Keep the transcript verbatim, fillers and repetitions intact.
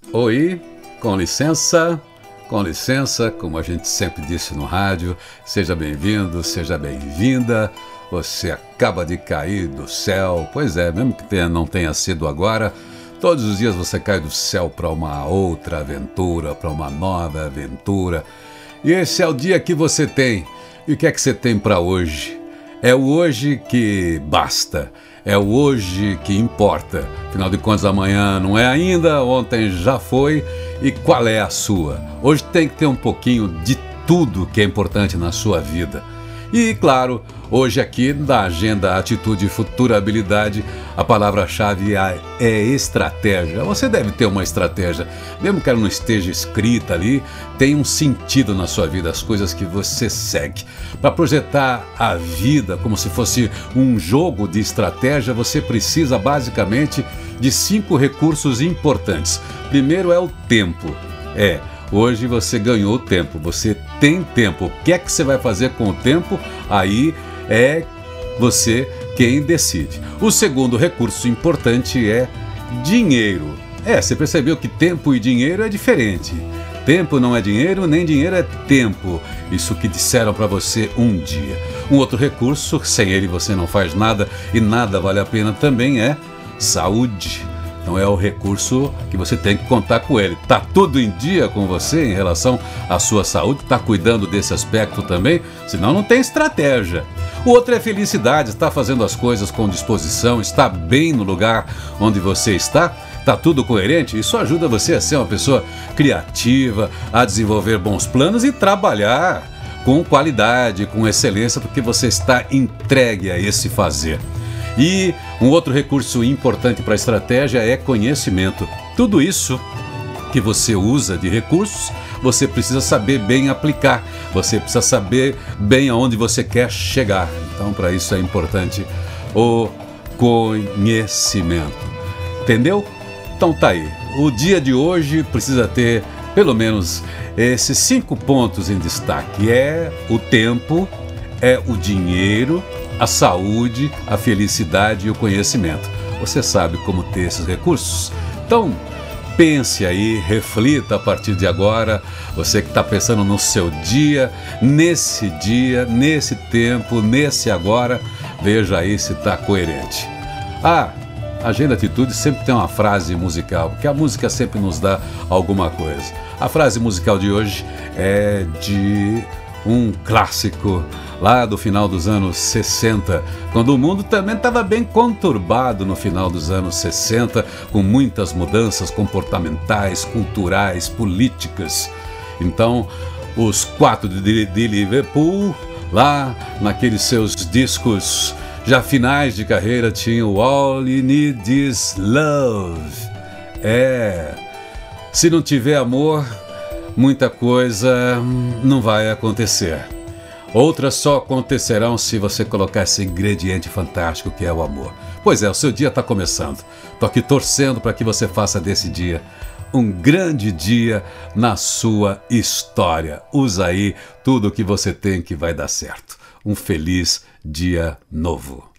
Oi, com licença, com licença, como a gente sempre disse no rádio, seja bem-vindo, seja bem-vinda. Você acaba de cair do céu, pois é, mesmo que tenha, não tenha sido agora, todos os dias você cai do céu para uma outra aventura, para uma nova aventura. E esse é o dia que você tem. E o que é que você tem para hoje? É o hoje que basta. É o hoje que importa. Afinal de contas, amanhã não é ainda, ontem já foi. E qual é a sua? Hoje tem que ter um pouquinho de tudo que é importante na sua vida. E, claro, hoje aqui na agenda Atitude e Futurabilidade, a palavra-chave é estratégia. Você deve ter uma estratégia, mesmo que ela não esteja escrita ali, tem um sentido na sua vida, as coisas que você segue. Para projetar a vida como se fosse um jogo de estratégia, você precisa basicamente de cinco recursos importantes. Primeiro é o tempo. É... Hoje você ganhou tempo, você tem tempo. O que é que você vai fazer com o tempo? Aí é você quem decide. O segundo recurso importante é dinheiro. É, você percebeu que tempo e dinheiro é diferente. Tempo não é dinheiro, nem dinheiro é tempo. Isso que disseram para você um dia. Um outro recurso, sem ele você não faz nada e nada vale a pena também, é saúde. Então é o recurso que você tem que contar com ele. Tá tudo em dia com você em relação à sua saúde? Tá cuidando desse aspecto também? Senão não tem estratégia. O outro é felicidade, está fazendo as coisas com disposição, está bem no lugar onde você está, tá tudo coerente. Isso ajuda você a ser uma pessoa criativa, a desenvolver bons planos e trabalhar com qualidade, com excelência, porque você está entregue a esse fazer. E um outro recurso importante para a estratégia é conhecimento. Tudo isso que você usa de recursos, você precisa saber bem aplicar. Você precisa saber bem aonde você quer chegar. Então, para isso é importante o conhecimento. Entendeu? Então tá aí. O dia de hoje precisa ter pelo menos esses cinco pontos em destaque. É o tempo, é o dinheiro, a saúde, a felicidade e o conhecimento. Você sabe como ter esses recursos? Então, pense aí, reflita a partir de agora. Você que está pensando no seu dia, nesse dia, nesse tempo, nesse agora, veja aí se está coerente. Ah, a Agenda Atitude sempre tem uma frase musical, porque a música sempre nos dá alguma coisa. A frase musical de hoje é de um clássico lá do final dos anos sessenta, quando o mundo também estava bem conturbado no final dos anos sessenta, com muitas mudanças comportamentais, culturais, políticas. Então, os quatro de, de Liverpool, lá naqueles seus discos já finais de carreira, tinham o All You Need Is Love. É, se não tiver amor, muita coisa não vai acontecer. Outras só acontecerão se você colocar esse ingrediente fantástico que é o amor. Pois é, o seu dia está começando. Estou aqui torcendo para que você faça desse dia um grande dia na sua história. Usa aí tudo o que você tem que vai dar certo. Um feliz dia novo.